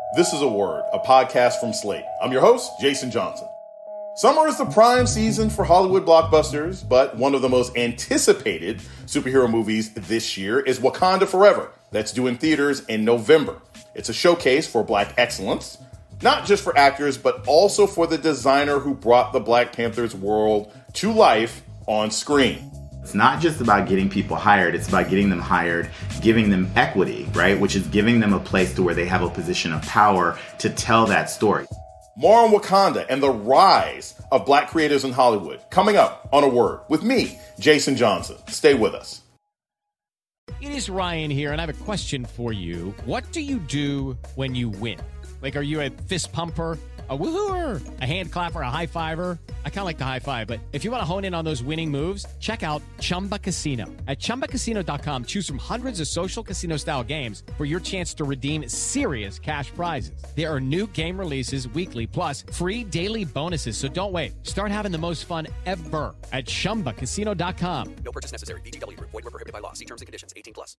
This is A Word, a podcast from Slate. I'm your host, Jason Johnson. Summer is the prime season for Hollywood blockbusters, but one of the most anticipated superhero movies this year is Wakanda Forever. That's due in theaters in November. It's a showcase for Black excellence, not just for actors, but also for the designer who brought the Black Panther's world to life on screen. It's not just about getting people hired, it's about getting them hired, giving them equity, right? Which is giving them a place to where they have a position of power to tell that story. More on Wakanda and the rise of Black creators in Hollywood coming up on A Word with me, Jason Johnson. Stay with us. It is Ryan here, and I have a question for you. What do you do when you win? Like, are you a fist pumper, a woo-hooer, a hand clapper, a high-fiver? I kind of like the high-five, but if you want to hone in on those winning moves, check out Chumba Casino. At ChumbaCasino.com, choose from hundreds of social casino-style games for your chance to redeem serious cash prizes. There are new game releases weekly, plus free daily bonuses, so don't wait. Start having the most fun ever at ChumbaCasino.com. No purchase necessary. VGW Group. Void where prohibited by law. See terms and conditions. 18+.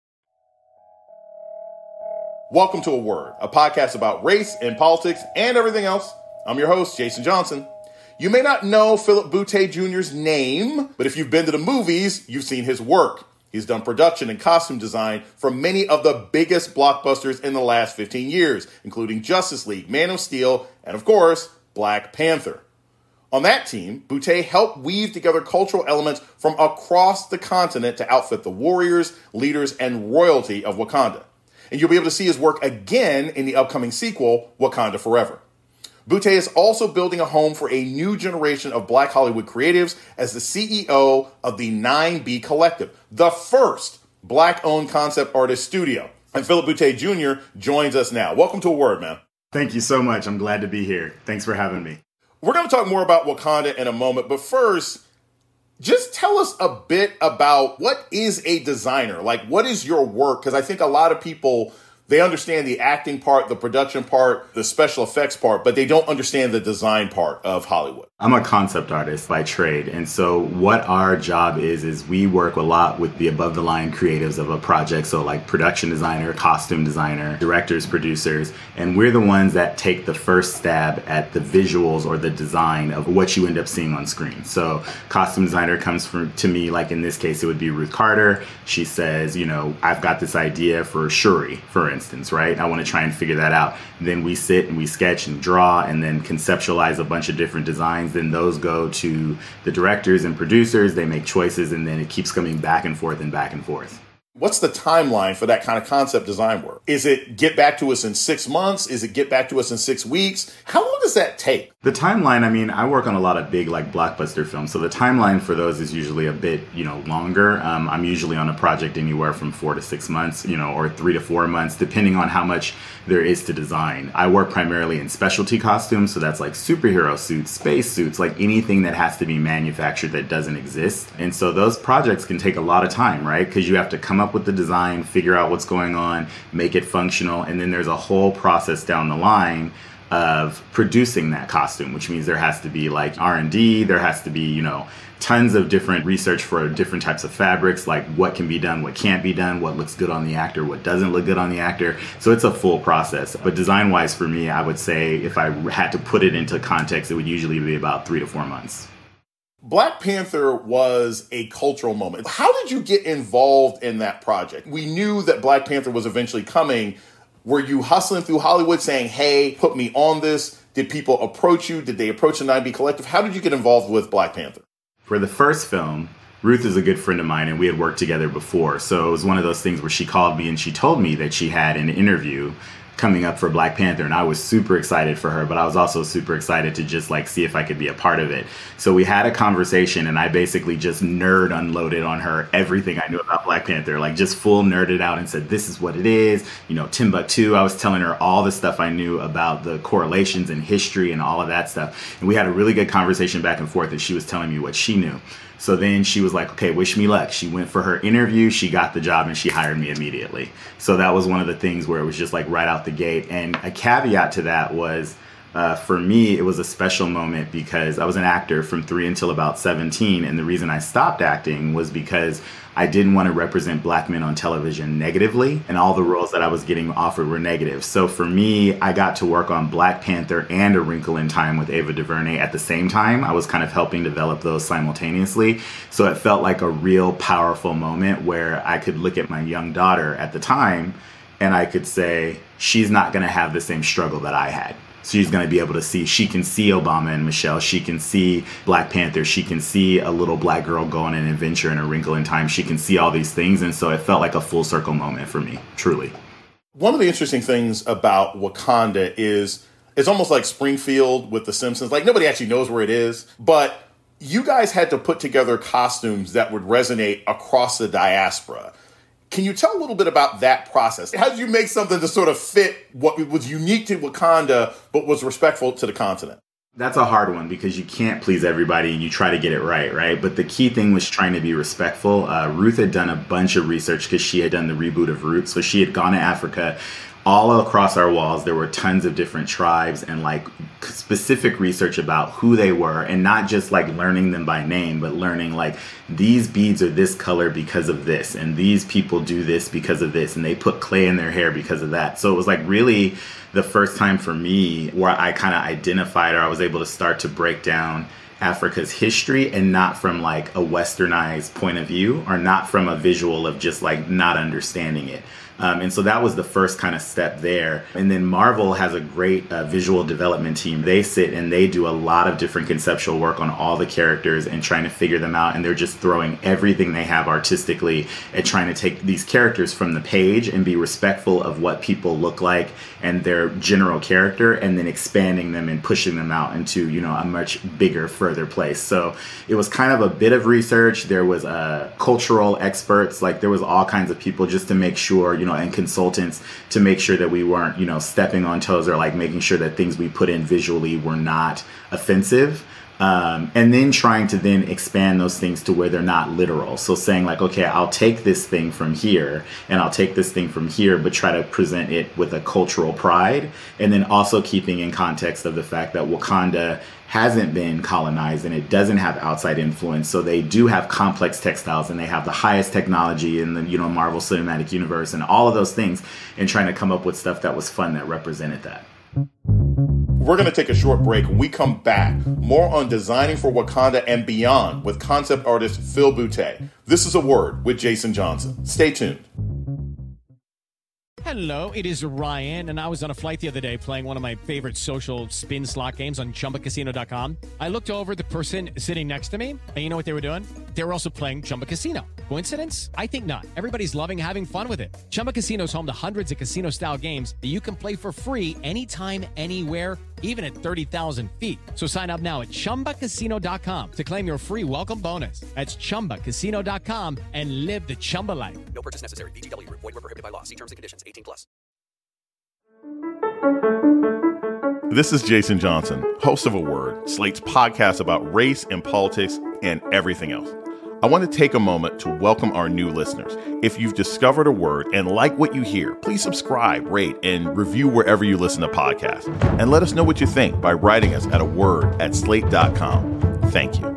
Welcome to A Word, a podcast about race and politics and everything else. I'm your host, Jason Johnson. You may not know Philip Boutté Jr.'s name, but if you've been to the movies, you've seen his work. He's done production and costume design for many of the biggest blockbusters in the last 15 years, including Justice League, Man of Steel, and of course, Black Panther. On that team, Boutté helped weave together cultural elements from across the continent to outfit the warriors, leaders, and royalty of Wakanda. And you'll be able to see his work again in the upcoming sequel, Wakanda Forever. Boutté is also building a home for a new generation of Black Hollywood creatives as the CEO of the 9B Collective, the first Black-owned concept artist studio. And Philip Boutté Jr. joins us now. Welcome to A Word, man. Thank you so much. I'm glad to be here. Thanks for having me. We're going to talk more about Wakanda in a moment, but first, just tell us a bit about what is a designer? Like, what is your work? Because I think a lot of people, they understand the acting part, the production part, the special effects part, but they don't understand the design part of Hollywood. I'm a concept artist by trade. And so what our job is we work a lot with the above the line creatives of a project. So like production designer, costume designer, directors, producers, and we're the ones that take the first stab at the visuals or the design of what you end up seeing on screen. So costume designer comes to me, like in this case, it would be Ruth Carter. She says, I've got this idea for Shuri, for instance, right? I want to try and figure that out. Then we sit and we sketch and draw and then conceptualize a bunch of different designs. Then those go to the directors and producers. They make choices, and then it keeps coming back and forth and back and forth. What's the timeline for that kind of concept design work? Is it get back to us in 6 months? Is it get back to us in 6 weeks? How long does that take? The timeline, I work on a lot of big blockbuster films. So the timeline for those is usually a bit, longer. I'm usually on a project anywhere from 4 to 6 months, or 3 to 4 months, depending on how much there is to design. I work primarily in specialty costumes. So that's like superhero suits, space suits, like anything that has to be manufactured that doesn't exist. And so those projects can take a lot of time, right? Because you have to come up with the design, figure out what's going on, make it functional. And then there's a whole process down the line of producing that costume, which means there has to be like R&D, there has to be, tons of different research for different types of fabrics, like what can be done, what can't be done, what looks good on the actor, what doesn't look good on the actor. So it's a full process. But design-wise for me, I would say if I had to put it into context, it would usually be about 3 to 4 months. Black Panther was a cultural moment. How did you get involved in that project? We knew that Black Panther was eventually coming. Were you hustling through Hollywood saying, hey, put me on this? Did people approach you? Did they approach the 9B Collective? How did you get involved with Black Panther? For the first film, Ruth is a good friend of mine, and we had worked together before. So it was one of those things where she called me and she told me that she had an interview coming up for Black Panther, and I was super excited for her, but I was also super excited to just see if I could be a part of it. So we had a conversation, and I basically just nerd unloaded on her everything I knew about Black Panther, just full nerded out and said, this is what it is. Timbuktu, I was telling her all the stuff I knew about the correlations and history and all of that stuff. And we had a really good conversation back and forth, and she was telling me what she knew. So then she was like, okay, wish me luck. She went for her interview, she got the job, and she hired me immediately. So that was one of the things where it was just right out the gate. And a caveat to that was, for me, it was a special moment because I was an actor from 3 until about 17. And the reason I stopped acting was because I I didn't want to represent black men on television negatively, and all the roles that I was getting offered were negative. So for me, I got to work on Black Panther and A Wrinkle in Time with Ava DuVernay at the same time. I was kind of helping develop those simultaneously. So it felt like a real powerful moment where I could look at my young daughter at the time and I could say, she's not going to have the same struggle that I had. She's going to be able to see, she can see Obama and Michelle. She can see Black Panther. She can see a little black girl go on an adventure in A Wrinkle in Time. She can see all these things. And so it felt like a full circle moment for me, truly. One of the interesting things about Wakanda is it's almost like Springfield with The Simpsons. Like, nobody actually knows where it is, but you guys had to put together costumes that would resonate across the diaspora. Can you tell a little bit about that process? How did you make something to sort of fit what was unique to Wakanda, but was respectful to the continent? That's a hard one because you can't please everybody and you try to get it right? But the key thing was trying to be respectful. Ruth had done a bunch of research because she had done the reboot of Roots. So she had gone to Africa. All across our walls, there were tons of different tribes and like specific research about who they were, and not just like learning them by name, but learning like these beads are this color because of this, and these people do this because of this, and they put clay in their hair because of that. So it was like really the first time for me where I kind of identified, or I was able to start to break down Africa's history, and not from like a westernized point of view, or not from a visual of just like not understanding it. And so that was the first kind of step there. And then Marvel has a great visual development team. They sit and they do a lot of different conceptual work on all the characters and trying to figure them out. And they're just throwing everything they have artistically at trying to take these characters from the page and be respectful of what people look like and their general character, and then expanding them and pushing them out into, you know, a much bigger, further place. So it was kind of a bit of research. There was cultural experts, like there was all kinds of people just to make sure, you know, and consultants to make sure that we weren't, you know, stepping on toes, or like making sure that things we put in visually were not offensive. And then trying to then expand those things to where they're not literal. So saying like, okay, I'll take this thing from here and I'll take this thing from here, but try to present it with a cultural pride. And then also keeping in context of the fact that Wakanda hasn't been colonized and it doesn't have outside influence. So they do have complex textiles and they have the highest technology in the, you know, Marvel Cinematic Universe and all of those things, and trying to come up with stuff that was fun that represented that. We're going to take a short break. When we come back, more on designing for Wakanda and beyond with concept artist Phil Boutte. This is A Word with Jason Johnson. Stay tuned. Hello, it is Ryan, and I was on a flight the other day playing one of my favorite social spin slot games on ChumbaCasino.com. I looked over at the person sitting next to me, and you know what they were doing? They were also playing Chumba Casino. Coincidence? I think not. Everybody's loving having fun with it. Chumba Casino is home to hundreds of casino-style games that you can play for free anytime, anywhere, even at 30,000 feet. So sign up now at ChumbaCasino.com to claim your free welcome bonus. That's ChumbaCasino.com and live the Chumba life. No purchase necessary. VGW Group. Void where prohibited by law. See terms and conditions. 18+. This is Jason Johnson, host of A Word, Slate's podcast about race and politics and everything else. I want to take a moment to welcome our new listeners. If you've discovered A Word and like what you hear, please subscribe, rate, and review wherever you listen to podcasts. And let us know what you think by writing us at aword@slate.com. Thank you.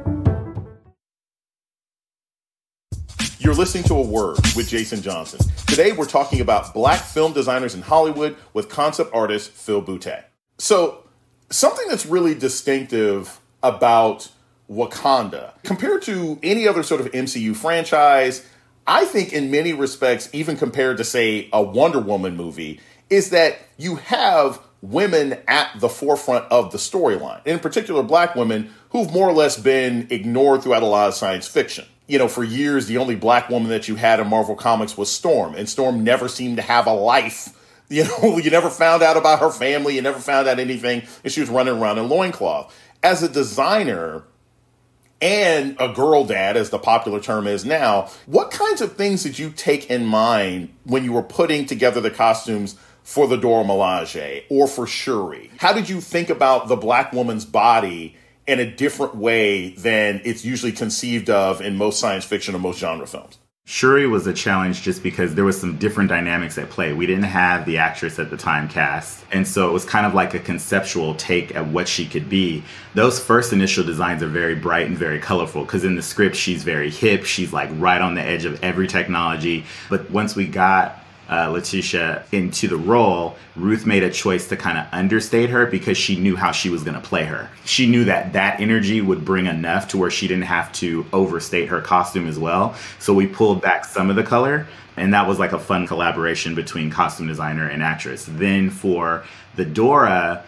You're listening to A Word with Jason Johnson. Today, we're talking about Black film designers in Hollywood with concept artist Phil Boutte. So, something that's really distinctive about Wakanda, compared to any other sort of MCU franchise, I think in many respects, even compared to, say, a Wonder Woman movie, is that you have women at the forefront of the storyline. In particular, Black women who've more or less been ignored throughout a lot of science fiction. You know, for years, the only Black woman that you had in Marvel Comics was Storm, and Storm never seemed to have a life. You know, you never found out about her family, you never found out anything, and she was running around in loincloth. As a designer and a girl dad, as the popular term is now, what kinds of things did you take in mind when you were putting together the costumes for the Dora Milaje or for Shuri? How did you think about the Black woman's body in a different way than it's usually conceived of in most science fiction or most genre films? Shuri was a challenge just because there was some different dynamics at play. We didn't have the actress at the time cast. And so it was kind of like a conceptual take at what she could be. Those first initial designs are very bright and very colorful because in the script, she's very hip. She's like right on the edge of every technology. But once we got Letitia into the role, Ruth made a choice to kind of understate her because she knew how she was going to play her. She knew that that energy would bring enough to where she didn't have to overstate her costume as well. So we pulled back some of the color, and that was like a fun collaboration between costume designer and actress. Then for the Dora,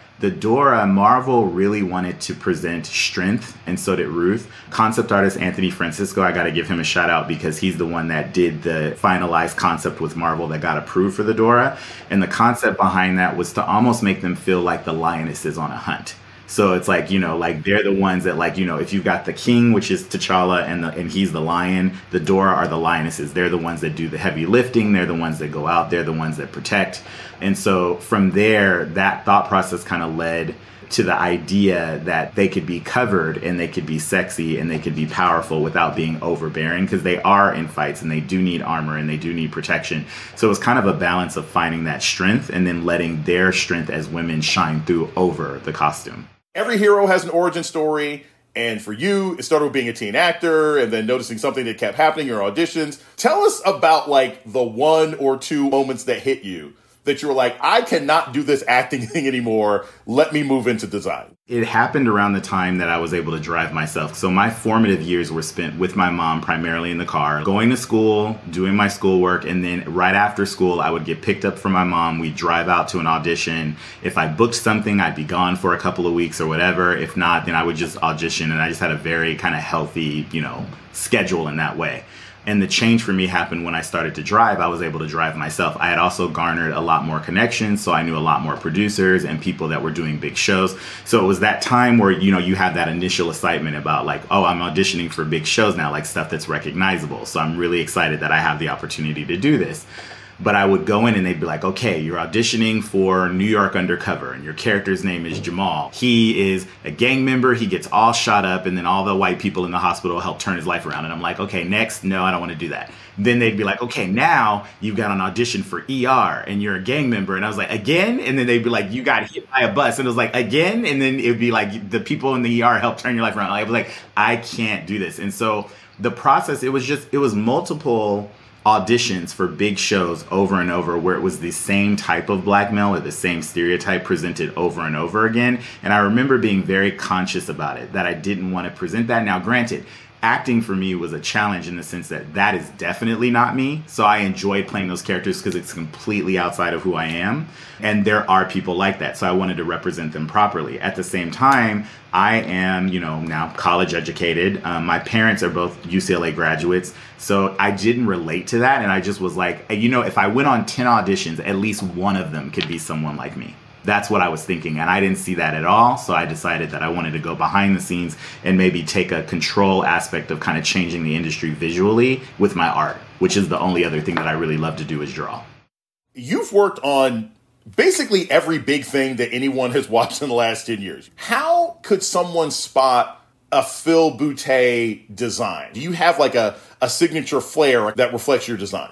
Marvel really wanted to present strength, and so did Ruth. Concept artist Anthony Francisco, I got to give him a shout out because he's the one that did the finalized concept with Marvel that got approved for the Dora. And the concept behind that was to almost make them feel like the lioness is on a hunt. So it's like, like they're the ones that if you've got the king, which is T'Challa, and he's the lion, the Dora are the lionesses. They're the ones that do the heavy lifting. They're the ones that go out. They're the ones that protect. And so from there, that thought process kind of led to the idea that they could be covered and they could be sexy and they could be powerful without being overbearing, because they are in fights and they do need armor and they do need protection. So it was kind of a balance of finding that strength and then letting their strength as women shine through over the costume. Every hero has an origin story, and for you, it started with being a teen actor and then noticing something that kept happening in your auditions. Tell us about the one or two moments that hit you that you were like, I cannot do this acting thing anymore. Let me move into design. It happened around the time that I was able to drive myself. So my formative years were spent with my mom, primarily in the car, going to school, doing my schoolwork, and then right after school, I would get picked up from my mom. We'd drive out to an audition. If I booked something, I'd be gone for a couple of weeks or whatever. If not, then I would just audition, and I just had a very kind of healthy, schedule in that way. And the change for me happened when I started to drive. I was able to drive myself. I had also garnered a lot more connections, so I knew a lot more producers and people that were doing big shows. So it was that time where, you have that initial excitement about I'm auditioning for big shows now, stuff that's recognizable. So I'm really excited that I have the opportunity to do this. But I would go in and they'd be like, okay, you're auditioning for New York Undercover and your character's name is Jamal. He is a gang member. He gets all shot up and then all the white people in the hospital help turn his life around. And I'm like, okay, next. No, I don't want to do that. Then they'd be like, okay, now you've got an audition for ER and you're a gang member. And I was like, again? And then they'd be like, you got hit by a bus. And it was like, again? And then it would be like, the people in the ER help turn your life around. I was like, I can't do this. And so the process, it was multiple auditions for big shows over and over where it was the same type of black male or the same stereotype presented over and over again. And I remember being very conscious about it, that I didn't want to present that. Now, granted, acting for me was a challenge in the sense that is definitely not me. So I enjoyed playing those characters because it's completely outside of who I am. And there are people like that. So I wanted to represent them properly. At the same time, I am, now college educated. My parents are both UCLA graduates. So I didn't relate to that. And I just was like, if I went on 10 auditions, at least one of them could be someone like me. That's what I was thinking. And I didn't see that at all. So I decided that I wanted to go behind the scenes and maybe take a control aspect of kind of changing the industry visually with my art, which is the only other thing that I really love to do is draw. You've worked on basically every big thing that anyone has watched in the last 10 years. How could someone spot a Phil Boutet design? Do you have a signature flair that reflects your design?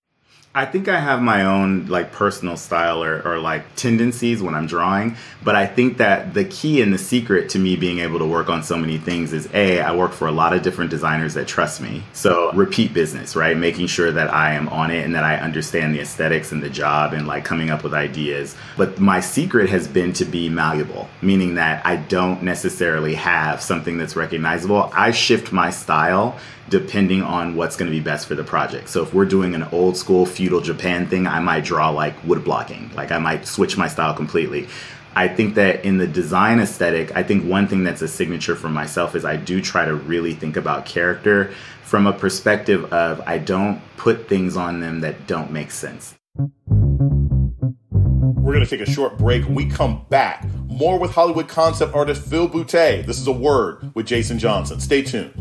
I think I have my own personal style or tendencies when I'm drawing, but I think that the key and the secret to me being able to work on so many things is I work for a lot of different designers that trust me. So repeat business, right? Making sure that I am on it and that I understand the aesthetics and the job and coming up with ideas. But my secret has been to be malleable, meaning that I don't necessarily have something that's recognizable. I shift my style depending on what's going to be best for the project. So if we're doing an old school feudal Japan thing, I might draw wood blocking. I might switch my style completely. I think that in the design aesthetic, I think one thing that's a signature for myself is I do try to really think about character from a perspective of I don't put things on them that don't make sense. We're going to take a short break. When we come back, more with Hollywood concept artist Phil Boutet. This is A Word with Jason Johnson. Stay tuned.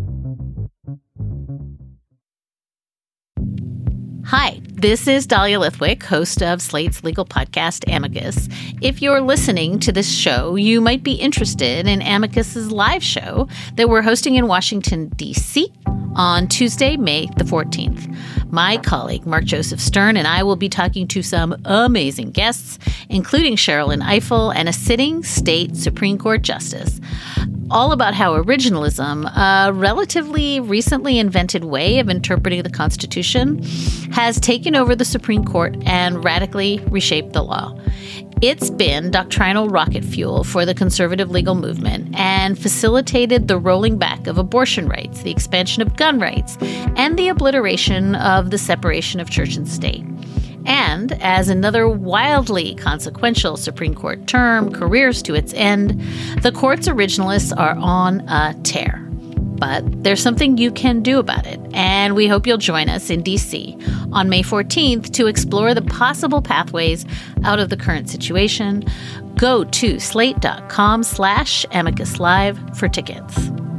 Hi, this is Dahlia Lithwick, host of Slate's legal podcast, Amicus. If you're listening to this show, you might be interested in Amicus's live show that we're hosting in Washington, D.C. on Tuesday, May the 14th. My colleague, Mark Joseph Stern, and I will be talking to some amazing guests, including Sherrilyn Ifill and a sitting state Supreme Court justice, all about how originalism, a relatively recently invented way of interpreting the Constitution, has taken over the Supreme Court and radically reshaped the law. It's been doctrinal rocket fuel for the conservative legal movement and facilitated the rolling back of abortion rights, the expansion of gun rights, and the obliteration of the separation of church and state. And as another wildly consequential Supreme Court term careers to its end, the court's originalists are on a tear. But there's something you can do about it, and we hope you'll join us in D.C. on May 14th to explore the possible pathways out of the current situation. Go to slate.com/Amicus Live for tickets.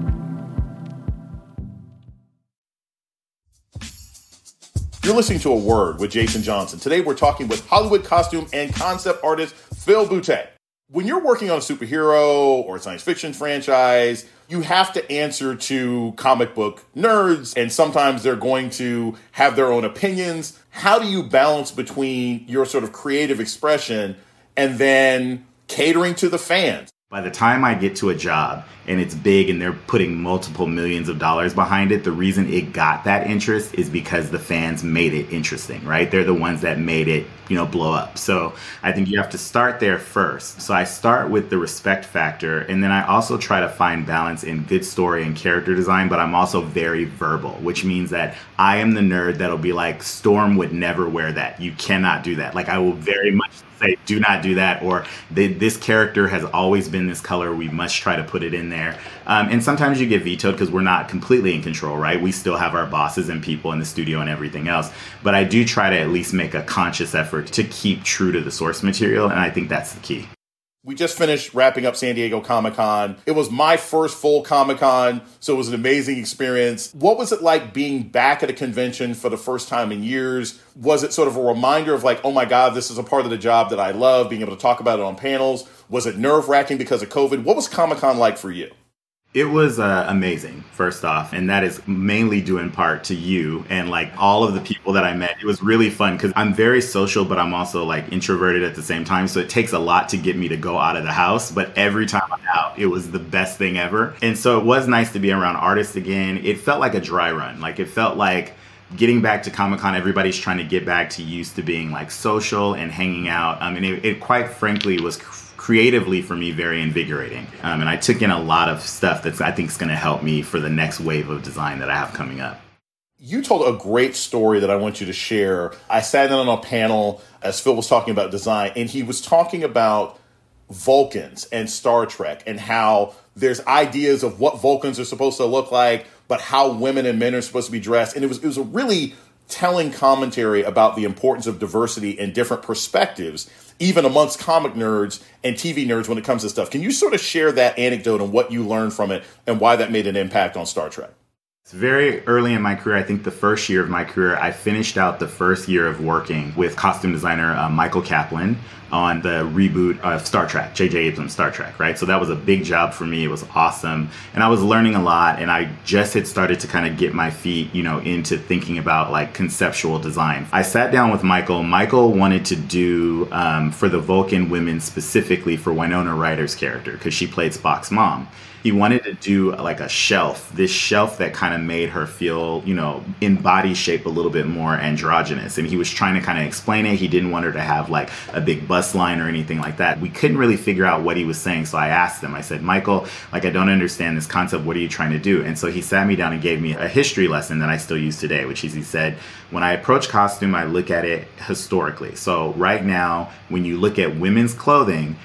You're listening to A Word with Jason Johnson. Today we're talking with Hollywood costume and concept artist Phil Boutte. When you're working on a superhero or a science fiction franchise, you have to answer to comic book nerds, and sometimes they're going to have their own opinions. How do you balance between your sort of creative expression and then catering to the fans? By the time I get to a job and it's big and they're putting multiple millions of dollars behind it, the reason it got that interest is because the fans made it interesting, right? They're the ones that made it, blow up. So I think you have to start there first. So I start with the respect factor, and then I also try to find balance in good story and character design, but I'm also very verbal, which means that I am the nerd that'll be like, Storm would never wear that. You cannot do that. Like, I will very much say, do not do that, or this character has always been this color, we must try to put it in there. And sometimes you get vetoed because we're not completely in control, right? We still have our bosses and people in the studio and everything else. But I do try to at least make a conscious effort to keep true to the source material, and I think that's the key. We just finished wrapping up San Diego Comic-Con. It was my first full Comic-Con, so it was an amazing experience. What was it like being back at a convention for the first time in years? Was it sort of a reminder of like, oh my God, this is a part of the job that I love, being able to talk about it on panels? Was it nerve-wracking because of COVID? What was Comic-Con like for you? It was amazing, first off, and that is mainly due in part to you and like all of the people that I met. It was really fun because I'm very social, but I'm also like introverted at the same time. So it takes a lot to get me to go out of the house. But every time I'm out, it was the best thing ever. And so it was nice to be around artists again. It felt like a dry run. Like, it felt like getting back to Comic-Con, everybody's trying to get back to used to being like social and hanging out. And it quite frankly was creatively for me very invigorating. And I took in a lot of stuff that I think is going to help me for the next wave of design that I have coming up. You told a great story that I want you to share. I sat in on a panel as Phil was talking about design, and he was talking about Vulcans and Star Trek and how there's ideas of what Vulcans are supposed to look like, but how women and men are supposed to be dressed. And it was a really telling commentary about the importance of diversity and different perspectives, even amongst comic nerds and TV nerds when it comes to stuff. Can you sort of share that anecdote and what you learned from it and why that made an impact on Star Trek? It's very early in my career. I think the first year of my career, I finished out the first year of working with costume designer Michael Kaplan on the reboot of Star Trek, J.J. Abrams' Star Trek, right? So that was a big job for me. It was awesome. And I was learning a lot, and I just had started to kind of get my feet, into thinking about like conceptual design. I sat down with Michael. Michael wanted to do for the Vulcan women specifically for Winona Ryder's character, because she played Spock's mom. He wanted to do like a shelf, this shelf that kind of made her feel, in body shape a little bit more androgynous. And he was trying to kind of explain it. He didn't want her to have like a big bust line or anything like that. We couldn't really figure out what he was saying. So I asked him, I said, Michael, like, I don't understand this concept. What are you trying to do? And so he sat me down and gave me a history lesson that I still use today, which is, he said, when I approach costume, I look at it historically. So right now, when you look at women's clothing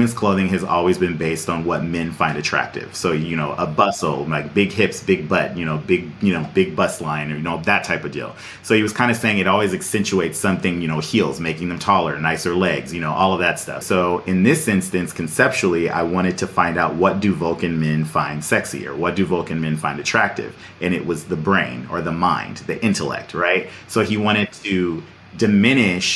has always been based on what men find attractive. So, a bustle, like big hips, big butt, big bust line, or, that type of deal. So he was kind of saying it always accentuates something, heels, making them taller, nicer legs, all of that stuff. So in this instance, conceptually, I wanted to find out, what do Vulcan men find sexy, or what do Vulcan men find attractive? And it was the brain or the mind, the intellect, right? So he wanted to diminish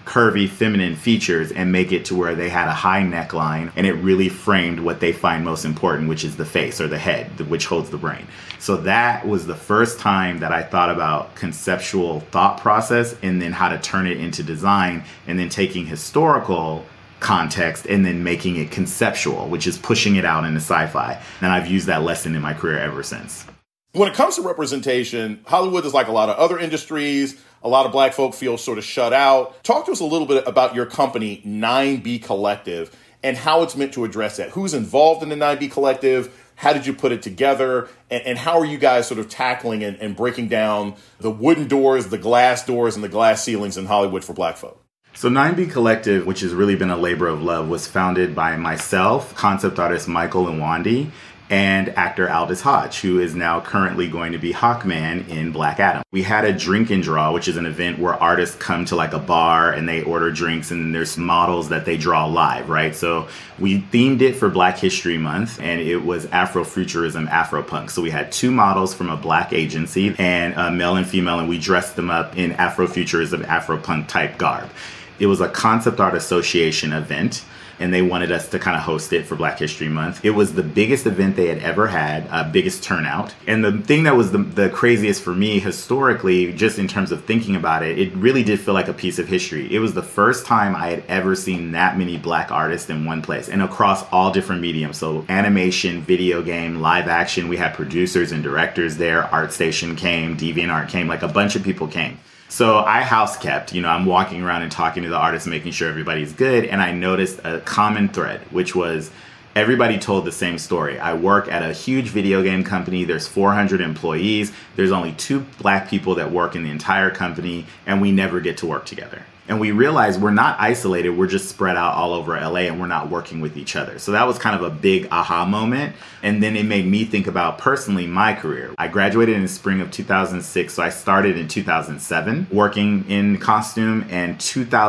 curvy feminine features and make it to where they had a high neckline and it really framed what they find most important, which is the face or the head, which holds the brain. So that was the first time that I thought about conceptual thought process and then how to turn it into design, and then taking historical context and then making it conceptual, which is pushing it out into sci-fi. And I've used that lesson in my career ever since. When it comes to representation, Hollywood is like a lot of other industries. A lot of black folk feel sort of shut out. Talk to us a little bit about your company, 9B Collective, and how it's meant to address that. Who's involved in the 9B Collective? How did you put it together? And how are you guys sort of tackling and breaking down the wooden doors, the glass doors, and the glass ceilings in Hollywood for black folk? So 9B Collective, which has really been a labor of love, was founded by myself, concept artist Michael Nwandi, and actor Aldous Hodge, who is now currently going to be Hawkman in Black Adam. We had a drink and draw, which is an event where artists come to like a bar and they order drinks and there's models that they draw live, right? So we themed it for Black History Month, and it was Afrofuturism, Afropunk. So we had 2 models from a black agency, and male and female, and we dressed them up in Afrofuturism, Afropunk type garb. It was a concept art association event, and they wanted us to kind of host it for Black History Month. It was the biggest event they had ever had, biggest turnout. And the thing that was the craziest for me historically, just in terms of thinking about it, it really did feel like a piece of history. It was the first time I had ever seen that many black artists in one place and across all different mediums. So animation, video game, live action. We had producers and directors there. ArtStation came, DeviantArt came, like a bunch of people came. So I house kept, I'm walking around and talking to the artists, making sure everybody's good. And I noticed a common thread, which was everybody told the same story. I work at a huge video game company. There's 400 employees. There's only 2 black people that work in the entire company, and we never get to work together. And we realized we're not isolated. We're just spread out all over LA, and we're not working with each other. So that was kind of a big aha moment. And then it made me think about personally my career. I graduated in the spring of 2006. So I started in 2007 working in costume, and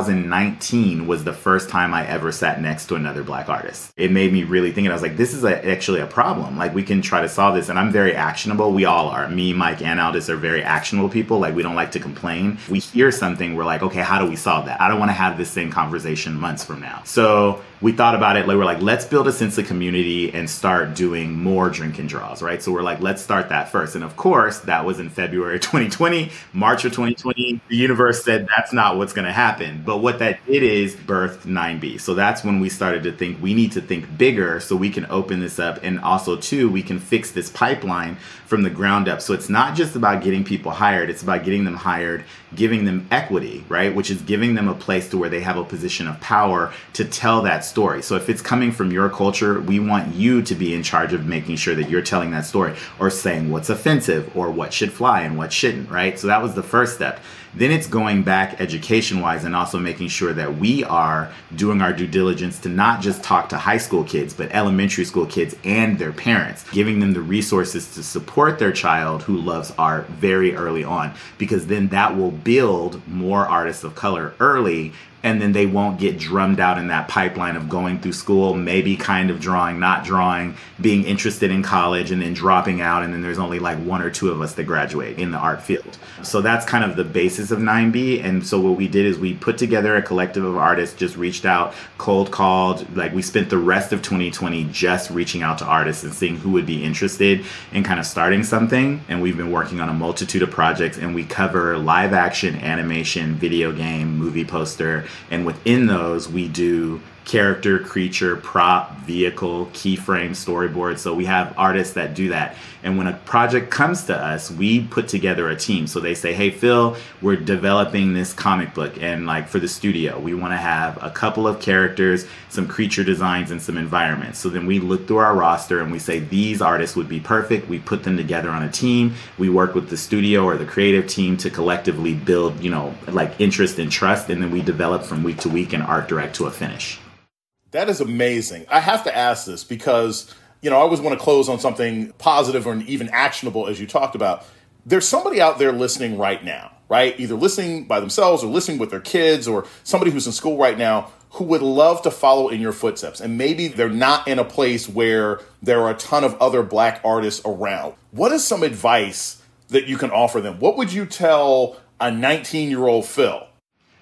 2019 was the first time I ever sat next to another black artist. It made me really think, and I was like, this is actually a problem. Like, we can try to solve this. And I'm very actionable. We all are. Me, Mike, and Aldous are very actionable people. Like, we don't like to complain. If we hear something, we're like, okay, how do we solve that? I don't want to have this same conversation months from now. So we thought about it. Like, we're like, let's build a sense of community and start doing more drink and draws, right? So we're like, let's start that first. And of course, that was in February 2020, March of 2020. The universe said that's not what's going to happen. But what that did is birthed 9B. So that's when we started to think we need to think bigger so we can open this up. And also, too, we can fix this pipeline from the ground up. So it's not just about getting people hired. It's about getting them hired, giving them equity, right? Which is giving them a place to where they have a position of power to tell that story. So if it's coming from your culture, we want you to be in charge of making sure that you're telling that story or saying what's offensive or what should fly and what shouldn't, right? So that was the first step. Then it's going back education-wise and also making sure that we are doing our due diligence to not just talk to high school kids, but elementary school kids and their parents, giving them the resources to support their child who loves art very early on, because then that will build more artists of color early. And then they won't get drummed out in that pipeline of going through school, maybe kind of drawing, not drawing, being interested in college, and then dropping out. And then there's only like 1 or 2 of us that graduate in the art field. So that's kind of the basis of 9B. And so what we did is we put together a collective of artists, just reached out, cold called. Like, we spent the rest of 2020 just reaching out to artists and seeing who would be interested in kind of starting something. And we've been working on a multitude of projects, and we cover live action, animation, video game, movie poster. And within those, we do character, creature, prop, vehicle, keyframe, storyboard. So we have artists that do that. And when a project comes to us, we put together a team. So they say, hey, Phil, we're developing this comic book. And like, for the studio, we want to have a couple of characters, some creature designs, and some environments. So then we look through our roster and we say, these artists would be perfect. We put them together on a team. We work with the studio or the creative team to collectively build, like interest and trust. And then we develop from week to week and art direct to a finish. That is amazing. I have to ask this because, I always want to close on something positive or even actionable, as you talked about. There's somebody out there listening right now, right? Either listening by themselves or listening with their kids, or somebody who's in school right now who would love to follow in your footsteps. And maybe they're not in a place where there are a ton of other black artists around. What is some advice that you can offer them? What would you tell a 19-year-old Phil?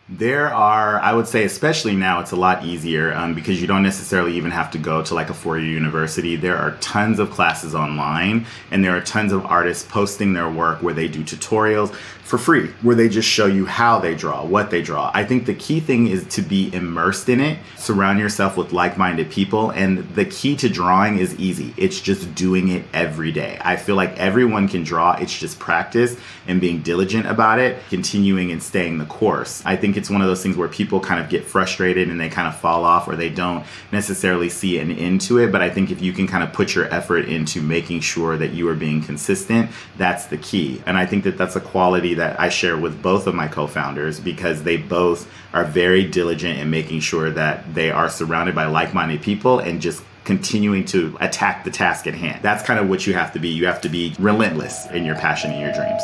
There are, I would say, especially now, it's a lot easier because you don't necessarily even have to go to like a four-year university. There are tons of classes online, and there are tons of artists posting their work where they do tutorials for free, where they just show you how they draw, what they draw. I think the key thing is to be immersed in it, surround yourself with like-minded people, and the key to drawing is easy. It's just doing it every day. I feel like everyone can draw. It's just practice and being diligent about it, continuing and staying the course. I think it's one of those things where people kind of get frustrated and they kind of fall off, or they don't necessarily see an end to it. But I think if you can kind of put your effort into making sure that you are being consistent, that's the key. And I think that that's a quality that I share with both of my co-founders, because they both are very diligent in making sure that they are surrounded by like-minded people and just continuing to attack the task at hand. That's kind of what you have to be. You have to be relentless in your passion and your dreams.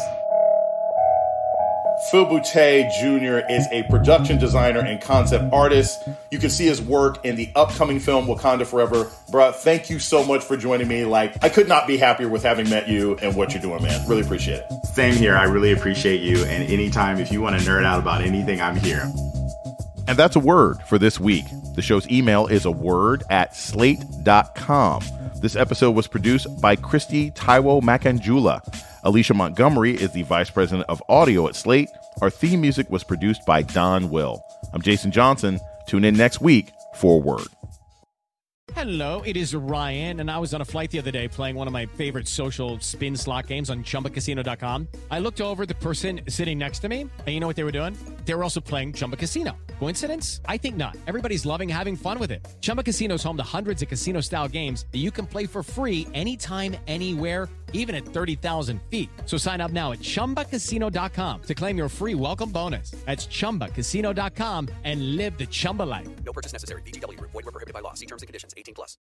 Phil Boutte Jr. is a production designer and concept artist. You can see his work in the upcoming film Wakanda Forever. Bruh, thank you so much for joining me. Like, I could not be happier with having met you and what you're doing, man. Really appreciate it. Same here. I really appreciate you. And anytime, if you want to nerd out about anything, I'm here. And that's a word for this week. The show's email is aword@slate.com. This episode was produced by Christy Taiwo Makanjula. Alicia Montgomery is the vice president of audio at Slate. Our theme music was produced by Don Will. I'm Jason Johnson. Tune in next week for a word. Hello, it is Ryan, and I was on a flight the other day playing one of my favorite social spin slot games on ChumbaCasino.com. I looked over at the person sitting next to me, and you know what they were doing? They were also playing Chumba Casino. Coincidence? I think not. Everybody's loving having fun with it. Chumba Casino is home to hundreds of casino-style games that you can play for free anytime, anywhere, even at 30,000 feet. So sign up now at ChumbaCasino.com to claim your free welcome bonus. That's ChumbaCasino.com and live the Chumba life. No purchase necessary. VGW Group. Void where prohibited by law. See terms and conditions. 18+.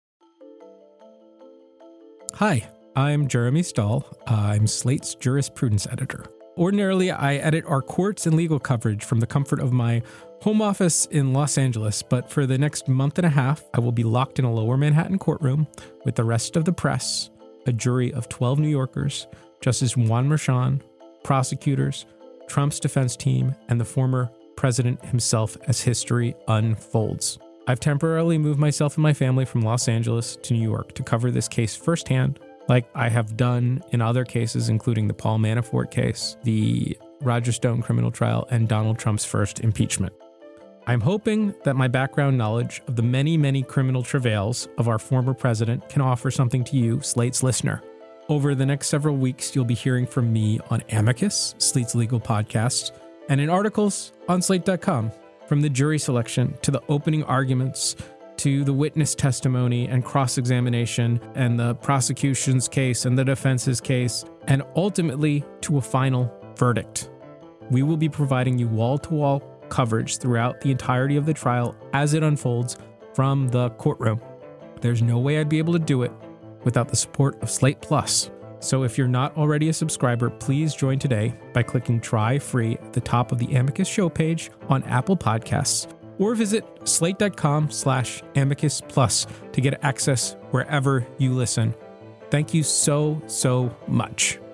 Hi, I'm Jeremy Stahl. I'm Slate's jurisprudence editor. Ordinarily, I edit our courts and legal coverage from the comfort of my home office in Los Angeles, but for the next month and a half, I will be locked in a lower Manhattan courtroom with the rest of the press, a jury of 12 New Yorkers, Justice Juan Merchan, prosecutors, Trump's defense team, and the former president himself as history unfolds. I've temporarily moved myself and my family from Los Angeles to New York to cover this case firsthand, like I have done in other cases, including the Paul Manafort case, the Roger Stone criminal trial, and Donald Trump's first impeachment. I'm hoping that my background knowledge of the many, many criminal travails of our former president can offer something to you, Slate's listener. Over the next several weeks, you'll be hearing from me on Amicus, Slate's legal podcast, and in articles on Slate.com. From the jury selection to the opening arguments to the witness testimony and cross-examination and the prosecution's case and the defense's case, and ultimately to a final verdict. We will be providing you wall-to-wall coverage throughout the entirety of the trial as it unfolds from the courtroom. There's no way I'd be able to do it without the support of Slate Plus. So if you're not already a subscriber, please join today by clicking Try Free at the top of the Amicus show page on Apple Podcasts, or visit slate.com/Amicus Plus to get access wherever you listen. Thank you so much.